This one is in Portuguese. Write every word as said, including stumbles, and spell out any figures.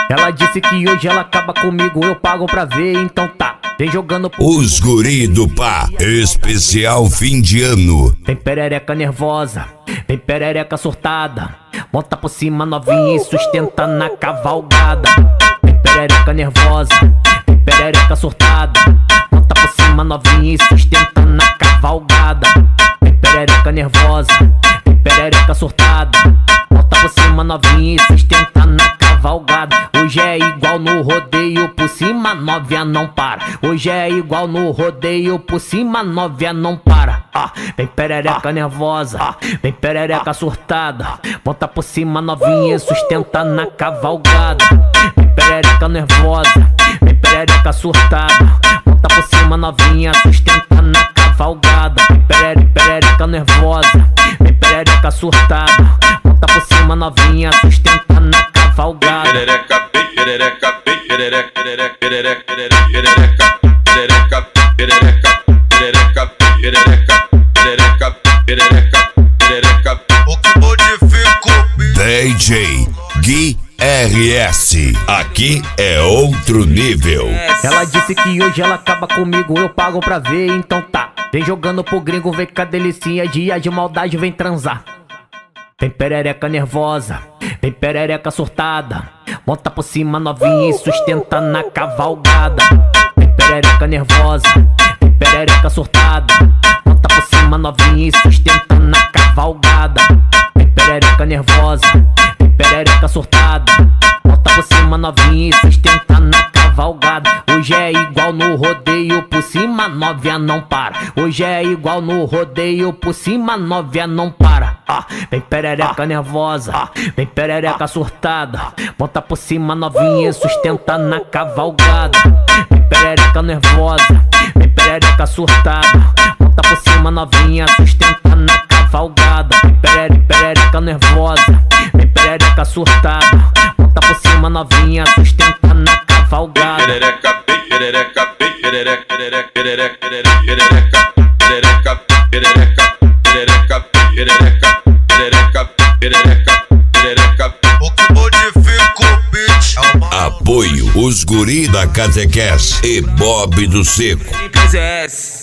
Ela disse que hoje ela acaba comigo, eu pago pra ver, então tá. Vem jogando pro... Os guri do pá, especial fim de ano. Vem perereca nervosa, vem perereca surtada. Monta por cima novinha e sustenta na cavalgada. Vem perereca nervosa, vem perereca surtada. Monta por cima novinha e sustenta na cavalgada. Vem perereca nervosa, vem perereca surtada. Monta por cima novinha e sustenta na cavalgada. Hoje é igual no rodeio, por cima novinha não para. Hoje é igual no rodeio, por cima novinha não para. Ah, vem perereca nervosa, vem perereca surtada. Monta por cima novinha e sustenta na cavalgada. Vem perereca nervosa, vem perereca surtada. Monta por cima novinha, sustenta na cavalgada. Vem perereca, perereca nervosa, vem perereca surtada. Monta por cima novinha, sustenta na cavalgada. Perereca, perereca, perereca, perereca, perereca, perereca, perereca, perereca, perereca, perereca, perereca, perereca, perereca. O que modifico, D J Gui R S, aqui é outro nível. Ela disse que hoje ela acaba comigo, eu pago pra ver, então tá. Vem jogando pro gringo, vem com a delicinha, dia de maldade, vem transar. Vem perereca nervosa, vem perereca surtada. Monta por cima novinha e sustenta na cavalgada. Vem perereca nervosa, vem perereca surtada. Monta por cima novinha e sustenta na cavalgada. Vem perereca nervosa, vem perereca surtada. Monta por cima novinha e sustenta na cavalgada. Hoje é igual no rodeio, por cima novinha não para. Hoje é igual no rodeio, por cima novinha não para. Ah, vem perereca nervosa, vem perereca surtada. Monta por cima novinha e sustenta na cavalgada. Vem perereca nervosa, vem perereca surtada. Monta por cima novinha, sustenta na cavalgada. Vem perereca, perereca nervosa, vem perereca surtada. Monta por cima novinha, sustenta na cavalgada. Perereca, perereca, perereca, perereca, perereca, perereca, perereca, perereca, perereca, perereca, perereca, perereca, perereca. o que modifico, bitch. Apoio os guri da Catequese e Bob do Seco. M P Z S.